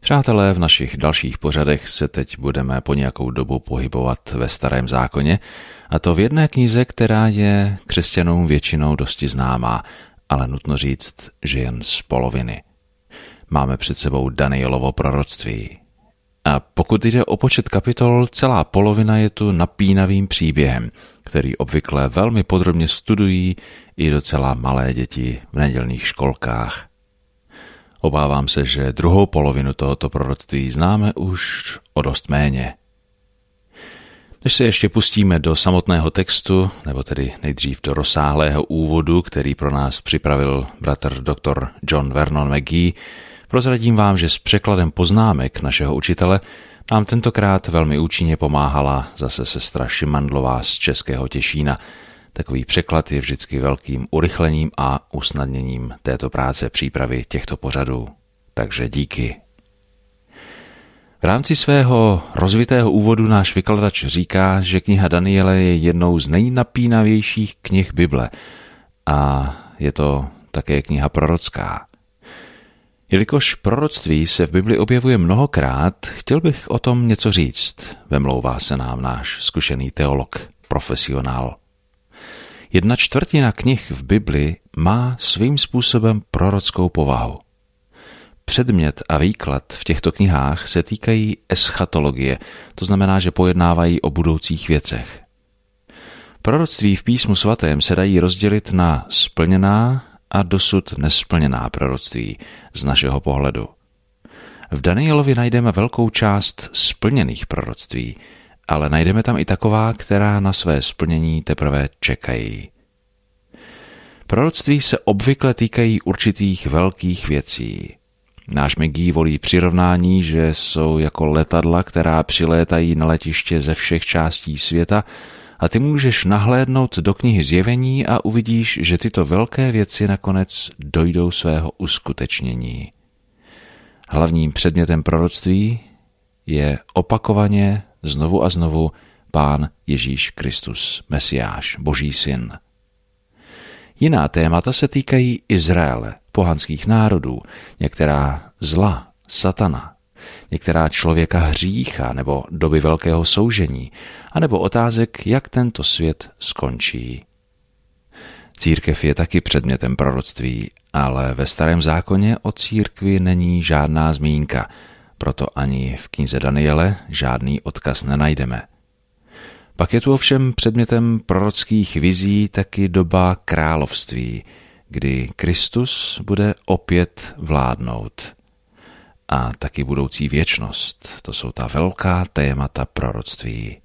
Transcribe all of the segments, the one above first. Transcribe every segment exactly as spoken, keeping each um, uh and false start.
Přátelé, v našich dalších pořadech se teď budeme po nějakou dobu pohybovat ve Starém zákoně, a to v jedné knize, která je křesťanům většinou dosti známá, ale nutno říct, že jen z poloviny. Máme před sebou Danielovo proroctví. A pokud jde o počet kapitol, celá polovina je tu napínavým příběhem, který obvykle velmi podrobně studují i docela malé děti v nedělních školkách. Obávám se, že druhou polovinu tohoto proroctví známe už o dost méně. Než se ještě pustíme do samotného textu, nebo tedy nejdřív do rozsáhlého úvodu, který pro nás připravil bratr doktor John Vernon McGee, prozradím vám, že s překladem poznámek našeho učitele nám tentokrát velmi účinně pomáhala zase sestra Šimandlová z Českého Těšína. Takový překlad je vždycky velkým urychlením a usnadněním této práce přípravy těchto pořadů. Takže díky. V rámci svého rozvitého úvodu náš vykladač říká, že kniha Daniele je jednou z nejnapínavějších knih Bible a je to také kniha prorocká. Jelikož proroctví se v Bibli objevuje mnohokrát, chtěl bych o tom něco říct, vemlouvá se nám náš zkušený teolog, profesionál. Jedna čtvrtina knih v Bibli má svým způsobem prorockou povahu. Předmět a výklad v těchto knihách se týkají eschatologie, to znamená, že pojednávají o budoucích věcech. Proroctví v Písmu svatém se dají rozdělit na splněná a dosud nesplněná proroctví z našeho pohledu. V Danielovi najdeme velkou část splněných proroctví, ale najdeme tam i taková, která na své splnění teprve čekají. Proroctví se obvykle týkají určitých velkých věcí. Náš McGee volí přirovnání, že jsou jako letadla, která přilétají na letiště ze všech částí světa, a ty můžeš nahlédnout do knihy Zjevení a uvidíš, že tyto velké věci nakonec dojdou svého uskutečnění. Hlavním předmětem proroctví je opakovaně znovu a znovu Pán Ježíš Kristus, Mesiáš, Boží syn. Jiná témata se týkají Izraele, pohanských národů, některá zla, satana, některá člověka hřícha nebo doby velkého soužení, anebo otázek, jak tento svět skončí. Církev je taky předmětem proroctví, ale ve Starém zákoně o církvi není žádná zmínka, proto ani v knize Daniele žádný odkaz nenajdeme. Pak je tu ovšem předmětem prorockých vizí taky doba království, kdy Kristus bude opět vládnout. A taky budoucí věčnost, to jsou ta velká témata proroctví.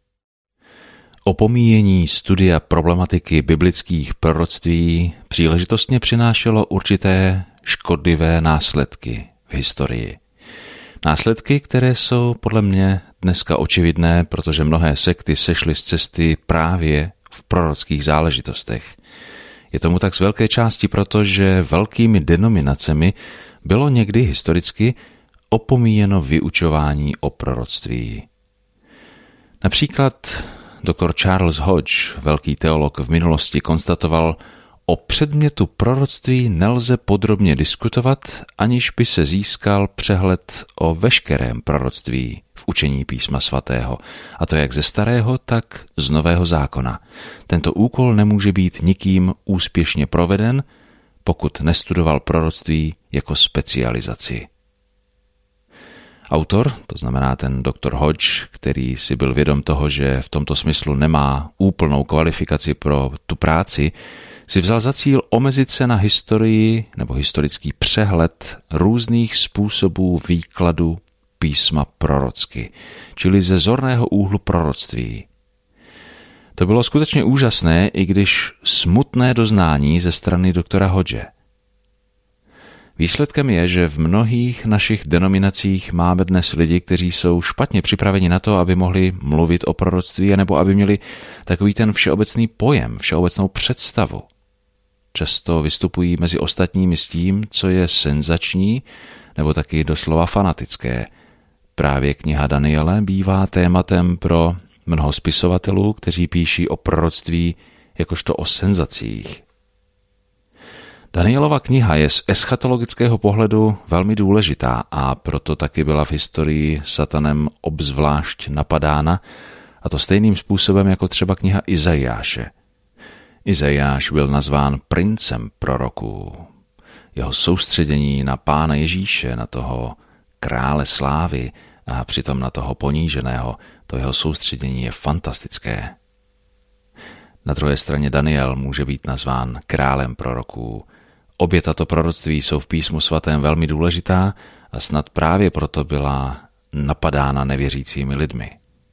Opomíjení studia problematiky biblických proroctví příležitostně přinášelo určité škodlivé následky v historii. Následky, které jsou podle mě dneska očividné, protože mnohé sekty sešly z cesty právě v prorockých záležitostech. Je tomu tak z velké části proto, že velkými denominacemi bylo někdy historicky opomíjeno vyučování o proroctví. Například doktor Charles Hodge, velký teolog v minulosti, konstatoval, o předmětu proroctví nelze podrobně diskutovat, aniž by se získal přehled o veškerém proroctví v učení Písma svatého, a to jak ze Starého, tak z Nového zákona. Tento úkol nemůže být nikým úspěšně proveden, pokud nestudoval proroctví jako specializaci. Autor, to znamená ten doktor Hodge, který si byl vědom toho, že v tomto smyslu nemá úplnou kvalifikaci pro tu práci, si vzal za cíl omezit se na historii nebo historický přehled různých způsobů výkladu písma prorocky, čili ze zorného úhlu proroctví. To bylo skutečně úžasné, i když smutné doznání ze strany doktora Hodge. Výsledkem je, že v mnohých našich denominacích máme dnes lidi, kteří jsou špatně připraveni na to, aby mohli mluvit o proroctví, nebo aby měli takový ten všeobecný pojem, všeobecnou představu. Často vystupují mezi ostatními s tím, co je senzační, nebo taky doslova fanatické. Právě kniha Daniele bývá tématem pro mnoho spisovatelů, kteří píší o proroctví jakožto o senzacích. Danielova kniha je z eschatologického pohledu velmi důležitá a proto taky byla v historii satanem obzvlášť napadána, a to stejným způsobem jako třeba kniha Izajáše. Izajáš byl nazván princem proroků. Jeho soustředění na Pána Ježíše, na toho krále slávy a přitom na toho poníženého, to jeho soustředění je fantastické. Na druhé straně Daniel může být nazván králem proroků. Obě tato proroctví jsou v písmu svatém velmi důležitá a snad právě proto byla napadána nevěřícími lidmi.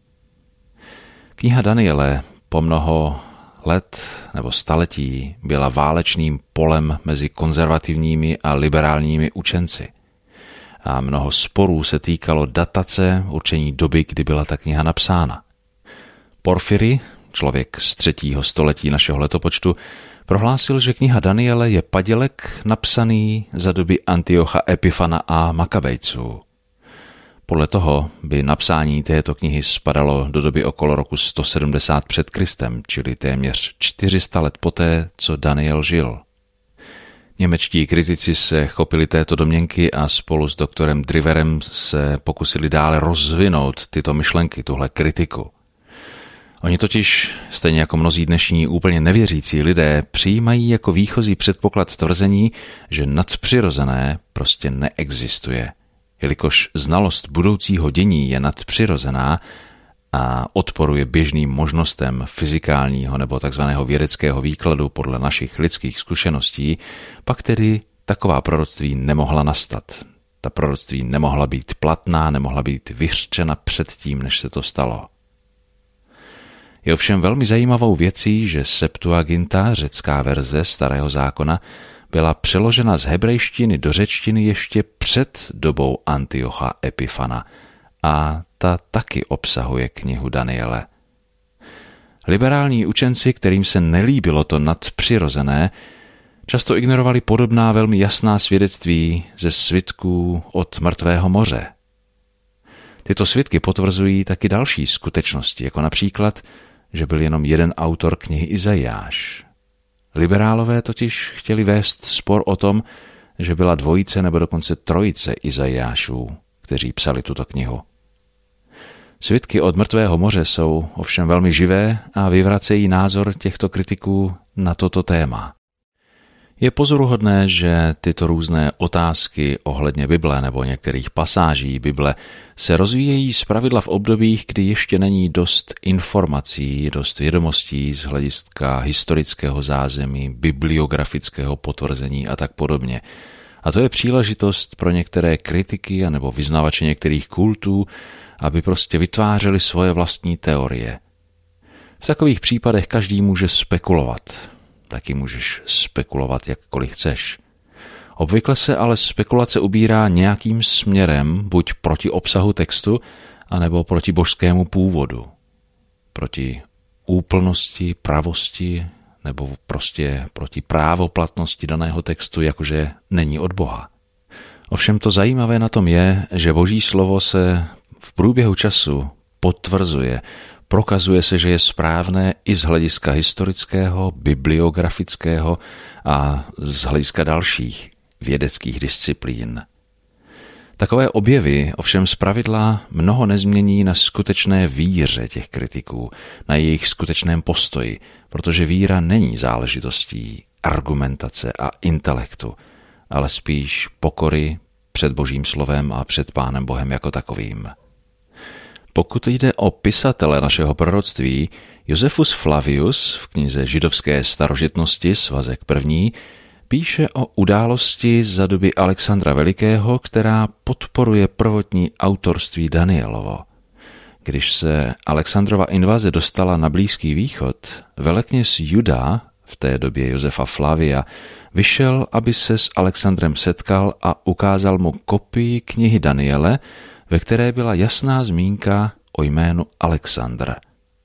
Kniha Daniele po mnoho let nebo staletí byla válečným polem mezi konzervativními a liberálními učenci. A mnoho sporů se týkalo datace, určení doby, kdy byla ta kniha napsána. Porfiry, člověk z třetího století našeho letopočtu, prohlásil, že kniha Daniele je padělek napsaný za doby Antiocha Epifana a Makabejců. Podle toho by napsání této knihy spadalo do doby okolo roku sto sedmdesát před Kristem, čili téměř čtyři sta let poté, co Daniel žil. Němečtí kritici se chopili této domněnky a spolu s doktorem Driverem se pokusili dále rozvinout tyto myšlenky, tuhle kritiku. Oni totiž, stejně jako mnozí dnešní úplně nevěřící lidé, přijímají jako výchozí předpoklad tvrzení, že nadpřirozené prostě neexistuje. Jelikož znalost budoucího dění je nadpřirozená a odporuje běžným možnostem fyzikálního nebo takzvaného vědeckého výkladu podle našich lidských zkušeností, pak tedy taková proroctví nemohla nastat. Ta proroctví nemohla být platná, nemohla být vyřčena předtím, než se to stalo. Je ovšem velmi zajímavou věcí, že Septuaginta, řecká verze Starého zákona, byla přeložena z hebrejštiny do řečtiny ještě před dobou Antiocha Epifana a ta taky obsahuje knihu Daniele. Liberální učenci, kterým se nelíbilo to nadpřirozené, často ignorovali podobná velmi jasná svědectví ze svitků od mrtvého moře. Tyto svědky potvrzují taky další skutečnosti, jako například, že byl jenom jeden autor knihy Izajáš. Liberálové totiž chtěli vést spor o tom, že byla dvojice nebo dokonce trojice Izajášů, kteří psali tuto knihu. Svědky od mrtvého moře jsou ovšem velmi živé a vyvracejí názor těchto kritiků na toto téma. Je pozoruhodné, že tyto různé otázky ohledně Bible nebo některých pasáží Bible se rozvíjejí zpravidla v obdobích, kdy ještě není dost informací, dost vědomostí z hlediska historického zázemí, bibliografického potvrzení a tak podobně. A to je příležitost pro některé kritiky anebo vyznavače některých kultů, aby prostě vytvářeli svoje vlastní teorie. V takových případech každý může spekulovat. Taky můžeš spekulovat jakkoliv chceš. Obvykle se ale spekulace ubírá nějakým směrem, buď proti obsahu textu, anebo proti božskému původu. Proti úplnosti, pravosti, nebo prostě proti právoplatnosti daného textu, jakože není od Boha. Ovšem to zajímavé na tom je, že Boží slovo se v průběhu času potvrzuje, prokazuje se, že je správné i z hlediska historického, bibliografického a z hlediska dalších vědeckých disciplín. Takové objevy ovšem zpravidla mnoho nezmění na skutečné víře těch kritiků, na jejich skutečném postoji, protože víra není záležitostí argumentace a intelektu, ale spíš pokory před Božím slovem a před Pánem Bohem jako takovým. Pokud jde o pisatele našeho proroctví, Josefus Flavius v knize Židovské starožitnosti, svazek první, píše o události za doby Alexandra Velikého, která podporuje prvotní autorství Danielovo. Když se Alexandrova invaze dostala na Blízký východ, velekněz Juda, v té době Josefa Flavia, vyšel, aby se s Alexandrem setkal a ukázal mu kopii knihy Daniele, ve které byla jasná zmínka o jménu Alexandr.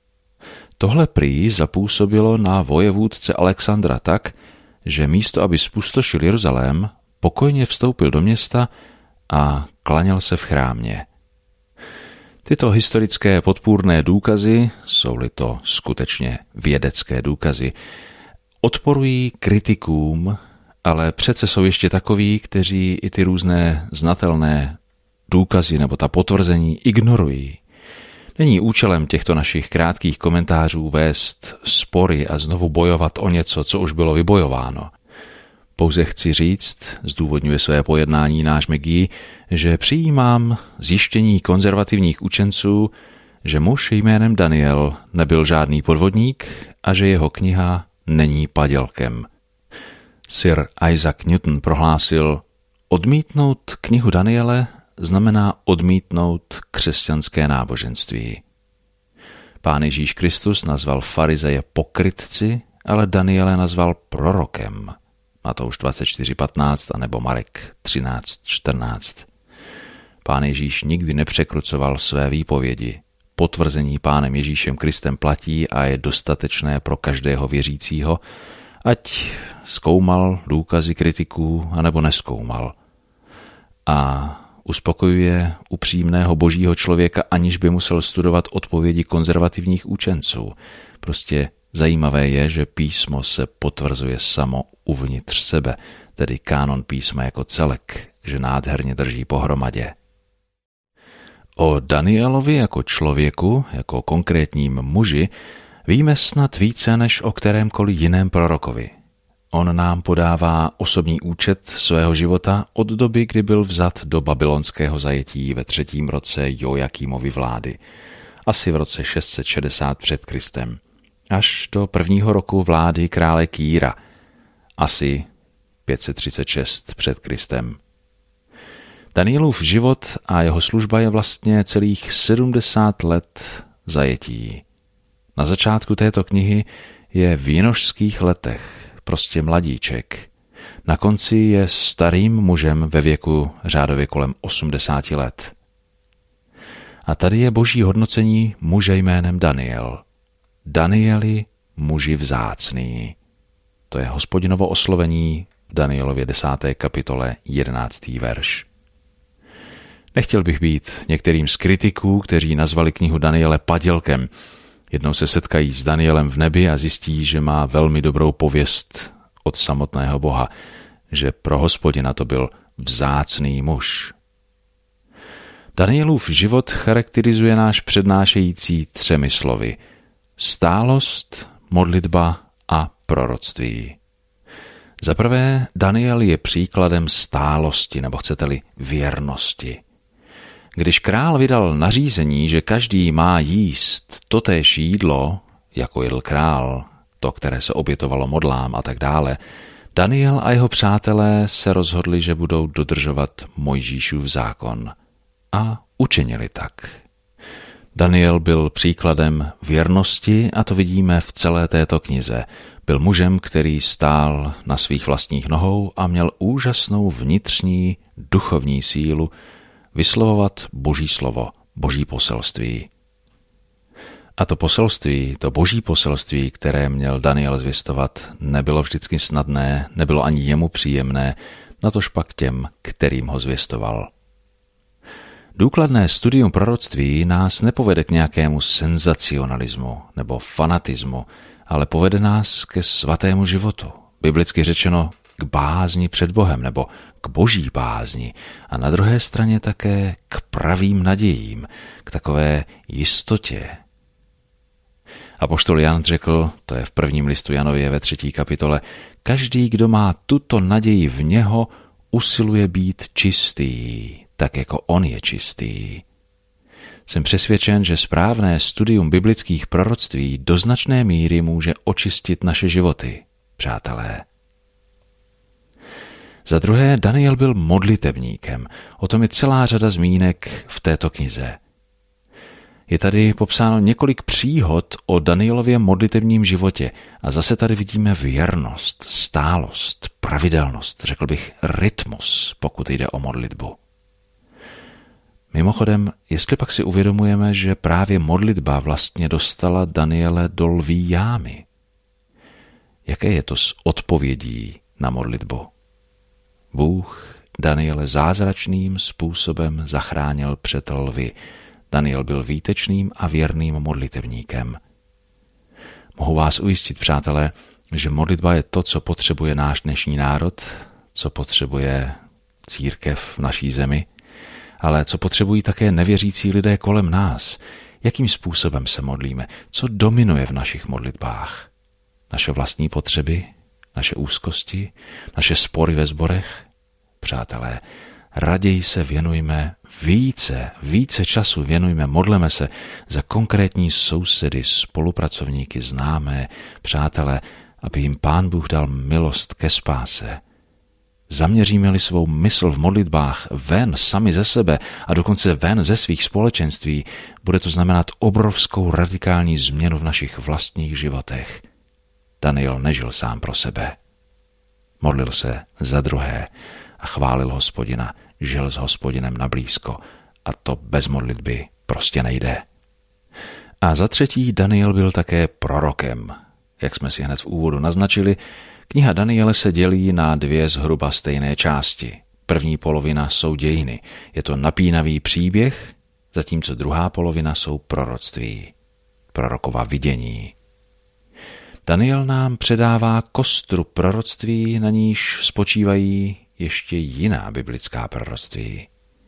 Tohle prý zapůsobilo na vojevůdce Alexandra tak, že místo, aby zpustošil Jeruzalém, pokojně vstoupil do města a klaněl se v chrámě. Tyto historické podpůrné důkazy, jsou-li to skutečně vědecké důkazy, odporují kritikům ale přece jsou ještě takoví, kteří i ty různé znatelné důkazy nebo ta potvrzení ignorují. Není účelem těchto našich krátkých komentářů vést spory a znovu bojovat o něco, co už bylo vybojováno. Pouze chci říct, zdůvodňuje své pojednání náš McGee, že přijímám zjištění konzervativních učenců, že muž jménem Daniel nebyl žádný podvodník a že jeho kniha není padělkem. Sir Isaac Newton prohlásil, odmítnout knihu Daniele znamená odmítnout křesťanské náboženství. Pán Ježíš Kristus nazval farizeje pokrytci, ale Daniele nazval prorokem. Matouš dvacet čtyři patnáct a nebo Marek třináct čtrnáct. Pán Ježíš nikdy nepřekrucoval své výpovědi. Potvrzení Pánem Ježíšem Kristem platí a je dostatečné pro každého věřícího, ať zkoumal důkazy kritiků anebo nezkoumal. A uspokojuje upřímného božího člověka, aniž by musel studovat odpovědi konzervativních učenců. Prostě zajímavé je, že písmo se potvrzuje samo uvnitř sebe, tedy kánon písma jako celek, že nádherně drží pohromadě. O Danielovi jako člověku, jako konkrétním muži, víme snad více než o kterémkoliv jiném prorokovi. On nám podává osobní účet svého života od doby, kdy byl vzat do babylonského zajetí ve třetím roce Jojakímovy vlády, asi v roce šest set šedesát před Kristem, až do prvního roku vlády krále Kýra, asi pět set třicet šest před Kristem. Danielův život a jeho služba je vlastně celých sedmdesát let zajetí. Na začátku této knihy je v jinošských letech, prostě mladíček. Na konci je starým mužem ve věku řádově kolem osmdesáti let. A tady je boží hodnocení muže jménem Daniel. Danieli, muži vzácný. To je Hospodinovo oslovení v Danielově desáté kapitole jedenáctý verš. Nechtěl bych být některým z kritiků, kteří nazvali knihu Daniele padělkem. Jednou se setkají s Danielem v nebi a zjistí, že má velmi dobrou pověst od samotného Boha, že pro Hospodina to byl vzácný muž. Danielův život charakterizuje náš přednášející třemi slovy: stálost, modlitba a proroctví. Za prvé, Daniel je příkladem stálosti, nebo chcete-li věrnosti. Když král vydal nařízení, že každý má jíst totéž jídlo, jako jedl král, to, které se obětovalo modlám a tak dále, Daniel a jeho přátelé se rozhodli, že budou dodržovat Mojžíšův zákon. A učinili tak. Daniel byl příkladem věrnosti a to vidíme v celé této knize. Byl mužem, který stál na svých vlastních nohou a měl úžasnou vnitřní duchovní sílu vyslovovat boží slovo, boží poselství. A to poselství, to boží poselství, které měl Daniel zvěstovat, nebylo vždycky snadné, nebylo ani jemu příjemné, natož pak těm, kterým ho zvěstoval. Důkladné studium proroctví nás nepovede k nějakému senzacionalismu nebo fanatismu, ale povede nás ke svatému životu, biblicky řečeno k bázni před Bohem nebo k boží bázni a na druhé straně také k pravým nadějím, k takové jistotě. Apoštol Jan řekl, to je v prvním listu Janově ve třetí kapitole, každý, kdo má tuto naději v něho, usiluje být čistý, tak jako on je čistý. Jsem přesvědčen, že správné studium biblických proroctví do značné míry může očistit naše životy, přátelé. Za druhé, Daniel byl modlitebníkem. O tom je celá řada zmínek v této knize. Je tady popsáno několik příhod o Danielově modlitebním životě a zase tady vidíme věrnost, stálost, pravidelnost, řekl bych rytmus, pokud jde o modlitbu. Mimochodem, jestli pak si uvědomujeme, že právě modlitba vlastně dostala Daniele do lví jámy. Jaké je to s odpovědí na modlitbu? Bůh Daniele zázračným způsobem zachránil před lvy. Daniel byl výtečným a věrným modlitevníkem. Mohu vás ujistit, přátelé, že modlitba je to, co potřebuje náš dnešní národ, co potřebuje církev v naší zemi, ale co potřebují také nevěřící lidé kolem nás. Jakým způsobem se modlíme? Co dominuje v našich modlitbách? Naše vlastní potřeby? Naše úzkosti? Naše spory ve sborech? Přátelé, raději se věnujme více, více času věnujme, modleme se za konkrétní sousedy, spolupracovníky, známé, přátelé, aby jim Pán Bůh dal milost ke spáse. Zaměříme-li svou mysl v modlitbách ven sami ze sebe a dokonce ven ze svých společenství, bude to znamenat obrovskou radikální změnu v našich vlastních životech. Daniel nežil sám pro sebe. Modlil se za druhé a chválil Hospodina, žil s Hospodinem nablízko a to bez modlitby prostě nejde. A za třetí, Daniel byl také prorokem. Jak jsme si hned v úvodu naznačili, kniha Daniele se dělí na dvě zhruba stejné části. První polovina jsou dějiny, je to napínavý příběh, zatímco druhá polovina jsou proroctví, prorokova vidění. Daniel nám předává kostru proroctví, na níž spočívají ještě jiná biblická proroctví.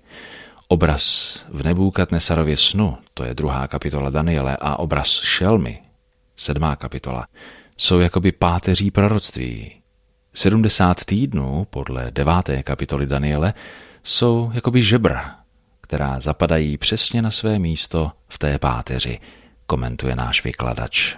Obraz v Nebúkadnesarově snu, to je druhá kapitola Daniele, a obraz šelmy, sedmá kapitola, jsou jakoby páteří proroctví. sedmdesát týdnů, podle deváté kapitoly Daniele, jsou jakoby žebra, která zapadají přesně na své místo v té páteři, komentuje náš vykladač.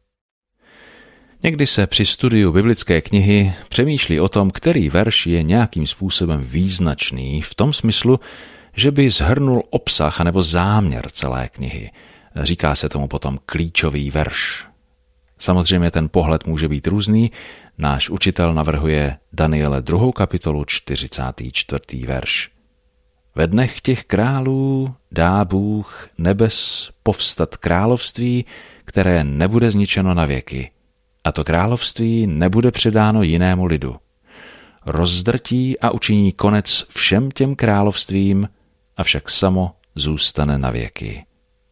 Někdy se při studiu biblické knihy přemýšlí o tom, který verš je nějakým způsobem význačný v tom smyslu, že by shrnul obsah anebo záměr celé knihy. Říká se tomu potom klíčový verš. Samozřejmě ten pohled může být různý. Náš učitel navrhuje Daniele druhou kapitolu čtyřicátý čtvrtý verš. Ve dnech těch králů dá Bůh nebes povstat království, které nebude zničeno na věky. A to království nebude předáno jinému lidu. Rozdrtí a učiní konec všem těm královstvím, avšak samo zůstane na věky.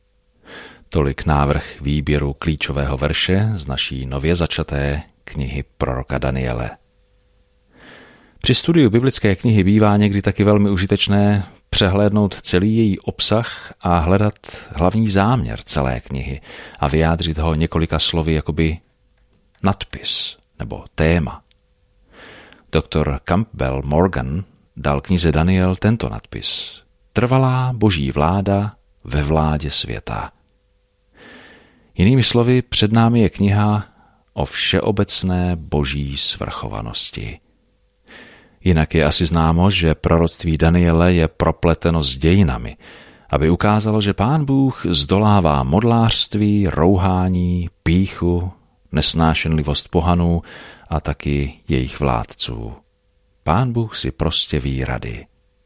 Tolik návrh výběru klíčového verše z naší nově začaté knihy proroka Daniele. Při studiu biblické knihy bývá někdy taky velmi užitečné přehlédnout celý její obsah a hledat hlavní záměr celé knihy a vyjádřit ho několika slovy jakoby nadpis nebo téma. Doktor Campbell Morgan dal knize Daniel tento nadpis. Trvalá boží vláda ve vládě světa. Jinými slovy, před námi je kniha o všeobecné boží svrchovanosti. Jinak je asi známo, že proroctví Daniele je propleteno s dějinami, aby ukázalo, že Pán Bůh zdolává modlářství, rouhání, pýchu, nesnášenlivost pohanů a taky jejich vládců. Pán Bůh si prostě ví rady.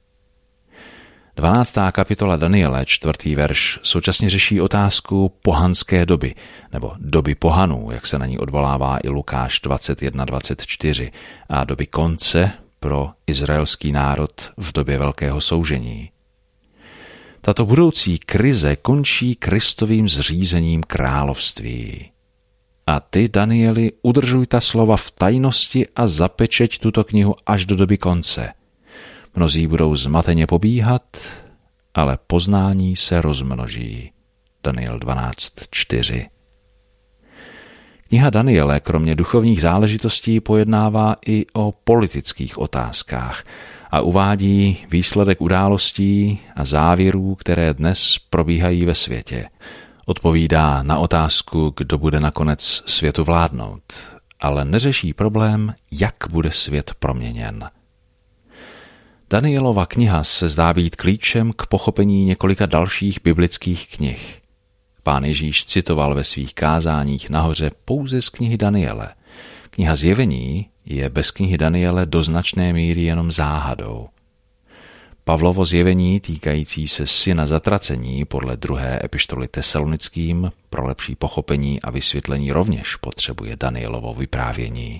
dvanáctá kapitola Daniele, čtvrtý verš, současně řeší otázku pohanské doby, nebo doby pohanů, jak se na ní odvolává i Lukáš dvacet jedna dvacet čtyři, a doby konce pro izraelský národ v době velkého soužení. Tato budoucí krize končí Kristovým zřízením království. A ty, Danieli, udržuj ta slova v tajnosti a zapečeť tuto knihu až do doby konce. Mnozí budou zmateně pobíhat, ale poznání se rozmnoží. Daniel dvanáct čtyři. Kniha Daniele kromě duchovních záležitostí pojednává i o politických otázkách a uvádí výsledek událostí a závěrů, které dnes probíhají ve světě. Odpovídá na otázku, kdo bude nakonec světu vládnout, ale neřeší problém, jak bude svět proměněn. Danielova kniha se zdá být klíčem k pochopení několika dalších biblických knih. Pán Ježíš citoval ve svých kázáních nahoře pouze z knihy Daniele. Kniha Zjevení je bez knihy Daniele do značné míry jenom záhadou. Pavlovo zjevení týkající se syna zatracení podle druhé epištoly Tesalonickým pro lepší pochopení a vysvětlení rovněž potřebuje Danielovo vyprávění.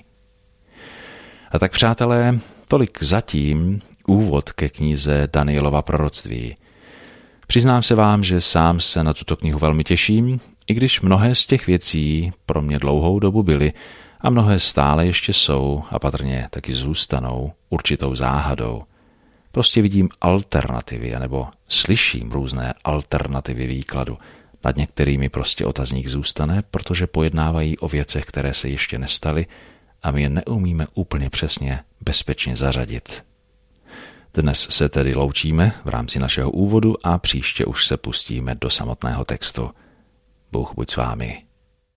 A tak, přátelé, tolik zatím úvod ke knize Danielova proroctví. Přiznám se vám, že sám se na tuto knihu velmi těším, i když mnohé z těch věcí pro mě dlouhou dobu byly A mnohé stále ještě jsou a patrně taky zůstanou určitou záhadou. Prostě vidím alternativy, nebo slyším různé alternativy výkladu. Nad některými prostě otazník zůstane, protože pojednávají o věcech, které se ještě nestaly a my je neumíme úplně přesně bezpečně zařadit. Dnes se tedy loučíme v rámci našeho úvodu a příště už se pustíme do samotného textu. Bůh buď s vámi.